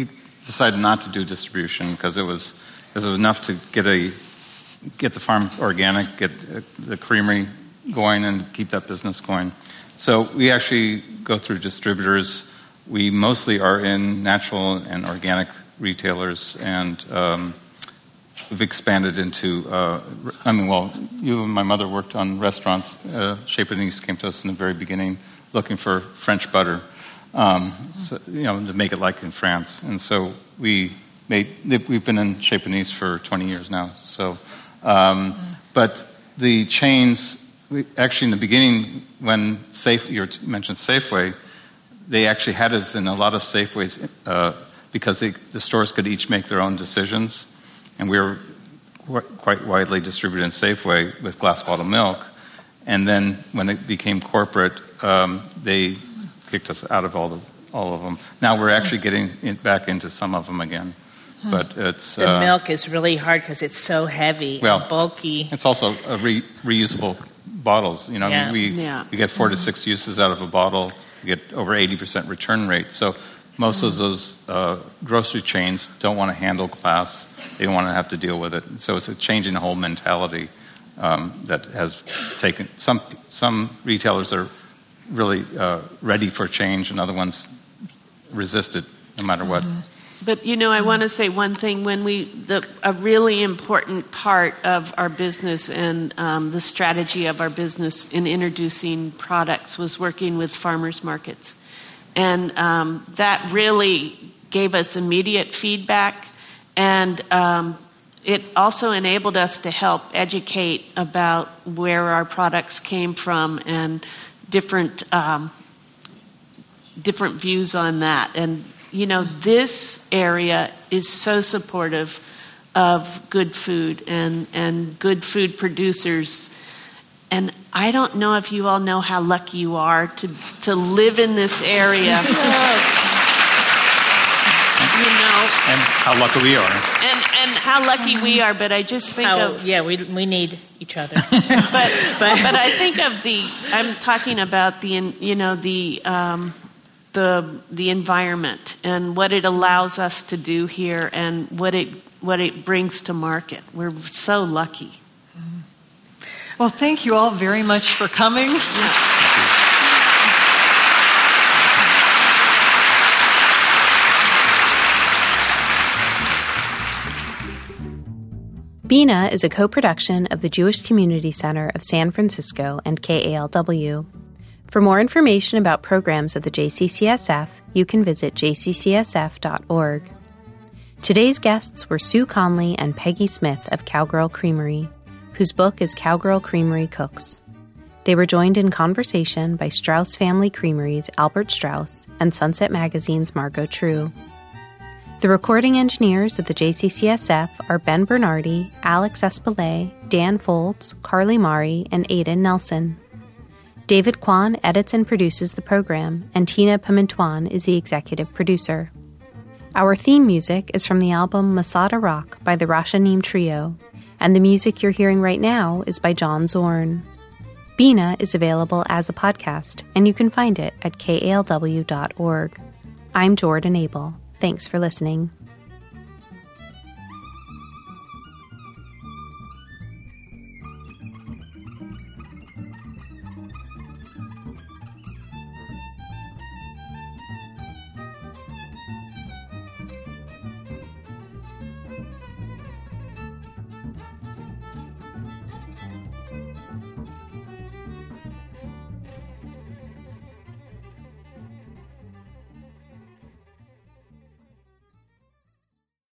decided not to do distribution because it was it was enough to get a get the farm organic, get the creamery going, and keep that business going. So we actually go through distributors. We mostly are in natural and organic retailers, and um, we've expanded into, uh, I mean, well, you and my mother worked on restaurants. Uh, Chez Panisse came to us in the very beginning looking for French butter, um, so, you know, to make it like in France. And so we made, we've been in Chez Panisse for twenty years now. So, um, but the chains, we, actually in the beginning when Safe, you mentioned Safeway, they actually had us in a lot of Safeways uh, because they, the stores could each make their own decisions. And we were quite widely distributed in Safeway with glass bottle milk. And then when it became corporate, um, they kicked us out of all the all of them. Now we're actually getting in, back into some of them again. But it's the uh, milk is really hard because it's so heavy well, and bulky. It's also a re- reusable bottles. You know, Yeah. we Yeah. we get four mm-hmm. to six uses out of a bottle. We get over eighty percent return rate. So most mm-hmm. of those uh, grocery chains don't want to handle glass. They don't want to have to deal with it. So it's a change in the whole mentality um, that has taken some some retailers are really uh, ready for change, and other ones resist it no matter what. Mm-hmm. But, you know, I want to say one thing. When we, the, a really important part of our business and um, the strategy of our business in introducing products was working with farmers markets. And um, that really gave us immediate feedback. And um, it also enabled us to help educate about where our products came from and different um, different views on that. And you know, this area is so supportive of good food and, and good food producers. And I don't know if you all know how lucky you are to, to live in this area. You know. And how lucky we are. And and how lucky we are, but I just think How, of... yeah, we we need each other. but, but but I think of the... I'm talking about the, you know, the... Um, the the environment and what it allows us to do here and what it what it brings to market. We're so lucky. Well, thank you all very much for coming. Bina is a co-production of the Jewish Community Center of San Francisco and K A L W. For more information about programs at the J C C S F, you can visit j c c s f dot org. Today's guests were Sue Conley and Peggy Smith of Cowgirl Creamery, whose book is Cowgirl Creamery Cooks. They were joined in conversation by Strauss Family Creamery's Albert Strauss and Sunset Magazine's Margot True. The recording engineers at the J C C S F are Ben Bernardi, Alex Espelay, Dan Folds, Carly Mari, and Aidan Nelson. David Kwan edits and produces the program, and Tina Pimentuan is the executive producer. Our theme music is from the album Masada Rock by the Rashanim Trio, and the music you're hearing right now is by John Zorn. Bina is available as a podcast, and you can find it at k a l w dot org. I'm Jordan Abel. Thanks for listening.